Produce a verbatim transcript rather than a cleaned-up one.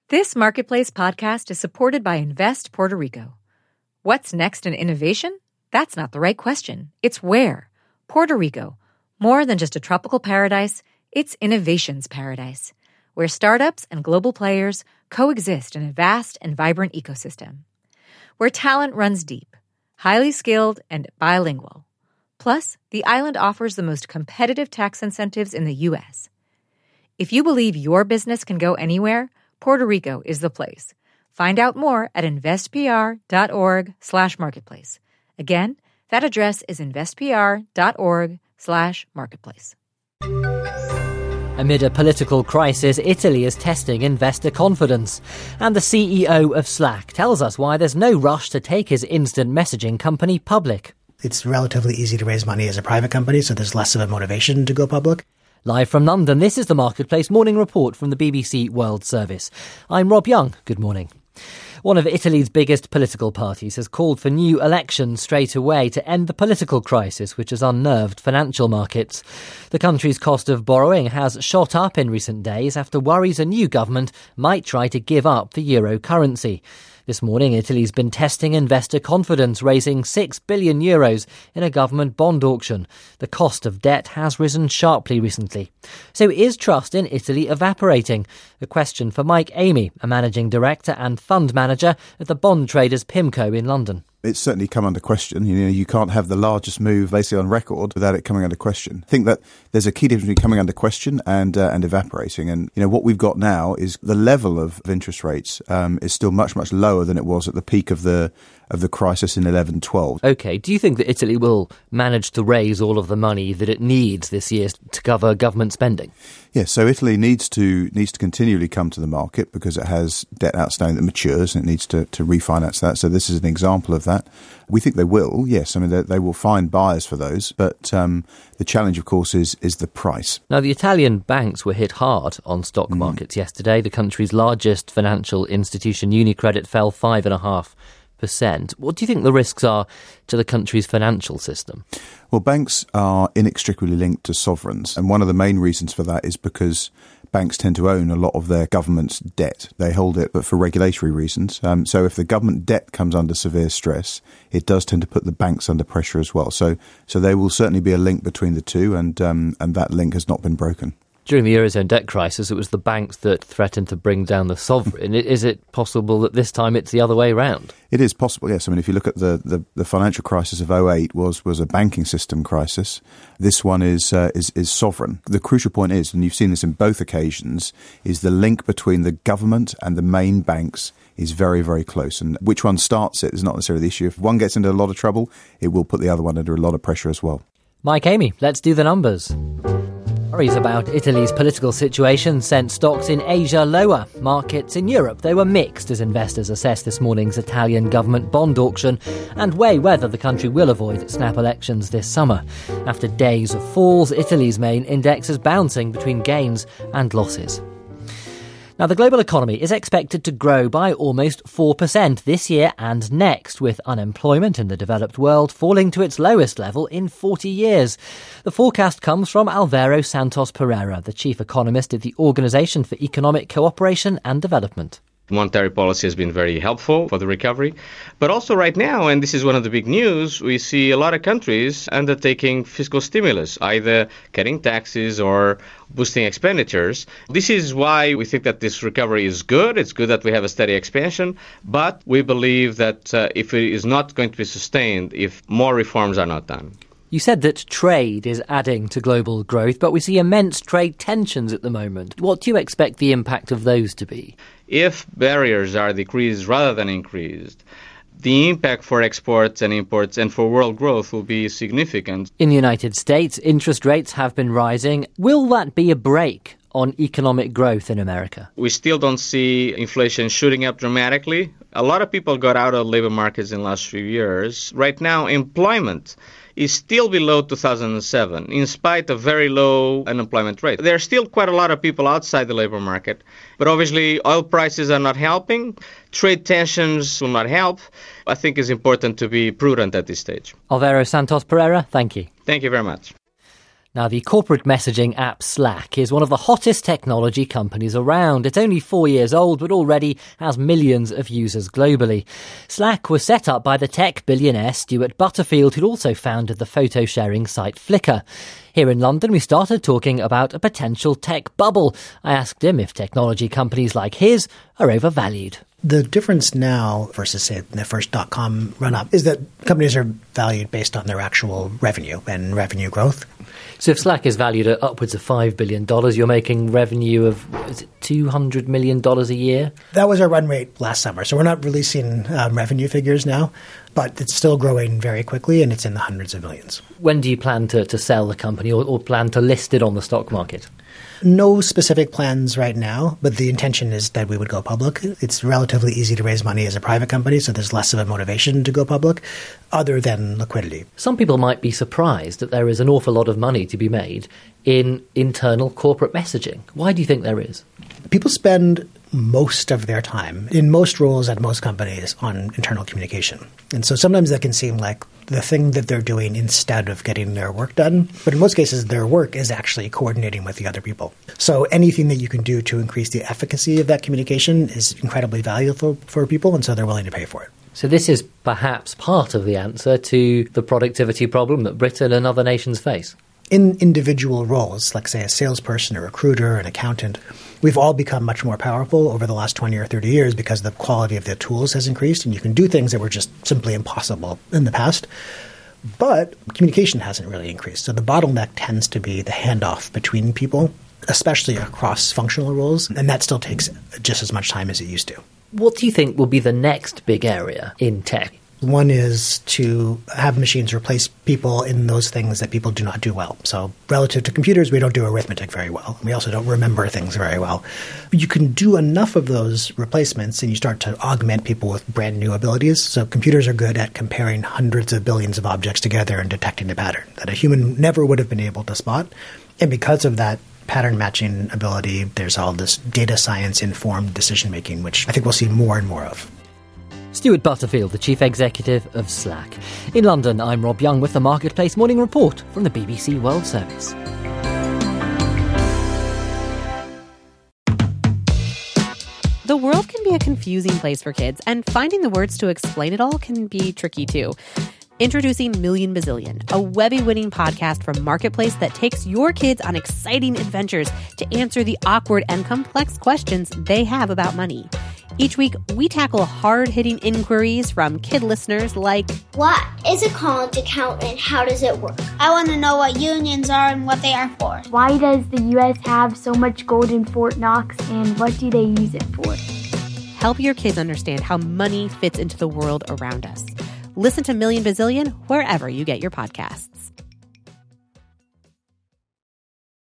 This Marketplace podcast is supported by Invest Puerto Rico. What's next in innovation? That's not the right question. It's where. Puerto Rico. More than just a tropical paradise, it's innovation's paradise, where startups and global players coexist in a vast and vibrant ecosystem. Where talent runs deep, highly skilled, and bilingual. Plus, the island offers the most competitive tax incentives in the U S. If you believe your business can go anywhere, Puerto Rico is the place. Find out more at investpr.org slash marketplace. Again, that address is investpr.org slash marketplace. Amid a political crisis, Italy is testing investor confidence. And the C E O of Slack tells us why there's no rush to take his instant messaging company public. It's relatively easy to raise money as a private company, so there's less of a motivation to go public. Live from London, this is the Marketplace Morning Report from the B B C World Service. I'm Rob Young. Good morning. One of Italy's biggest political parties has called for new elections straight away to end the political crisis which has unnerved financial markets. The country's cost of borrowing has shot up in recent days after worries a new government might try to give up the euro currency. This morning, Italy's been testing investor confidence, raising six billion euros in a government bond auction. The cost of debt has risen sharply recently. So is trust in Italy evaporating? A question for Mike Amy, a managing director and fund manager at the bond traders PIMCO in London. It's certainly come under question. You know, you can't have the largest move basically on record without it coming under question. I think that there's a key difference between coming under question and uh, and evaporating. And, you know, what we've got now is the level of interest rates um, is still much, much lower than it was at the peak of the of the crisis in eleven twelve. OK, do you think that Italy will manage to raise all of the money that it needs this year to cover government spending? Yes, yeah, so Italy needs to needs to continually come to the market because it has debt outstanding that matures and it needs to, to refinance that. So this is an example of that. We think they will, yes. I mean, they, they will find buyers for those. But um, the challenge, of course, is is the price. Now, the Italian banks were hit hard on stock mm. markets yesterday. The country's largest financial institution, UniCredit, fell five and a half percent. What do you think the risks are to the country's financial system? Well, banks are inextricably linked to sovereigns. And one of the main reasons for that is because banks tend to own a lot of their government's debt. They hold it, but for regulatory reasons. Um, so if the government debt comes under severe stress, it does tend to put the banks under pressure as well. So so there will certainly be a link between the two, and um, and that link has not been broken. During the Eurozone debt crisis, it was the banks that threatened to bring down the sovereign. Is it possible that this time it's the other way around? It is possible, yes. I mean, if you look at the, the, the financial crisis of oh eight was was a banking system crisis. This one is, uh, is is sovereign. The crucial point is, and you've seen this in both occasions, is the link between the government and the main banks is very, very close. And which one starts it is not necessarily the issue. If one gets into a lot of trouble, it will put the other one under a lot of pressure as well. Mike Amy, let's do the numbers. Worries about Italy's political situation sent stocks in Asia lower. Markets in Europe, they were mixed as investors assessed this morning's Italian government bond auction and weigh whether the country will avoid snap elections this summer. After days of falls, Italy's main index is bouncing between gains and losses. Now, the global economy is expected to grow by almost four percent this year and next, with unemployment in the developed world falling to its lowest level in forty years. The forecast comes from Alvaro Santos Pereira, the chief economist at the Organisation for Economic Cooperation and Development. Monetary policy has been very helpful for the recovery. But also right now, and this is one of the big news, we see a lot of countries undertaking fiscal stimulus, either cutting taxes or boosting expenditures. This is why we think that this recovery is good. It's good that we have a steady expansion. But we believe that uh, if it is not going to be sustained, if more reforms are not done. You said that trade is adding to global growth, but we see immense trade tensions at the moment. What do you expect the impact of those to be? If barriers are decreased rather than increased, the impact for exports and imports and for world growth will be significant. In the United States, interest rates have been rising. Will that be a brake on economic growth in America? We still don't see inflation shooting up dramatically. A lot of people got out of labor markets in the last few years. Right now, employment is still below two thousand seven, in spite of very low unemployment rate. There are still quite a lot of people outside the labor market, but obviously oil prices are not helping. Trade tensions will not help. I think it's important to be prudent at this stage. Alvaro Santos Pereira, thank you. Thank you very much. Now, the corporate messaging app Slack is one of the hottest technology companies around. It's only four years old, but already has millions of users globally. Slack was set up by the tech billionaire Stuart Butterfield, who'd also founded the photo-sharing site Flickr. Here in London, we started talking about a potential tech bubble. I asked him if technology companies like his are overvalued. The difference now versus, say, the first dot-com run-up is that companies are valued based on their actual revenue and revenue growth. So if Slack is valued at upwards of five billion dollars, you're making revenue of, is it two hundred million dollars a year? That was our run rate last summer. So we're not releasing um, revenue figures now, but it's still growing very quickly and it's in the hundreds of millions. When do you plan to, to sell the company or, or plan to list it on the stock market? No specific plans right now, but the intention is that we would go public. It's relatively easy to raise money as a private company, so there's less of a motivation to go public other than liquidity. Some people might be surprised that there is an awful lot of money to be made in internal corporate messaging. Why do you think there is? People spend most of their time in most roles at most companies on internal communication. And so sometimes that can seem like the thing that they're doing instead of getting their work done. But in most cases, their work is actually coordinating with the other people. So anything that you can do to increase the efficacy of that communication is incredibly valuable for people, and so they're willing to pay for it. So this is perhaps part of the answer to the productivity problem that Britain and other nations face. In individual roles, like, say, a salesperson, a recruiter, an accountant, we've all become much more powerful over the last twenty or thirty years because the quality of the tools has increased, and you can do things that were just simply impossible in the past. But communication hasn't really increased. So the bottleneck tends to be the handoff between people, especially across functional roles, and that still takes just as much time as it used to. What do you think will be the next big area in tech? One is to have machines replace people in those things that people do not do well. So relative to computers, we don't do arithmetic very well. We also don't remember things very well. But you can do enough of those replacements and you start to augment people with brand new abilities. So computers are good at comparing hundreds of billions of objects together and detecting a pattern that a human never would have been able to spot. And because of that pattern matching ability, there's all this data science informed decision making, which I think we'll see more and more of. Stuart Butterfield, the Chief Executive of Slack. In London, I'm Rob Young with the Marketplace Morning Report from the B B C World Service. The world can be a confusing place for kids, and finding the words to explain it all can be tricky too. Introducing Million Bazillion, a Webby-winning podcast from Marketplace that takes your kids on exciting adventures to answer the awkward and complex questions they have about money. Each week, we tackle hard-hitting inquiries from kid listeners like, what is a college account and how does it work? I want to know what unions are and what they are for. Why does the U S have so much gold in Fort Knox and what do they use it for? Help your kids understand how money fits into the world around us. Listen to Million Bazillion wherever you get your podcasts.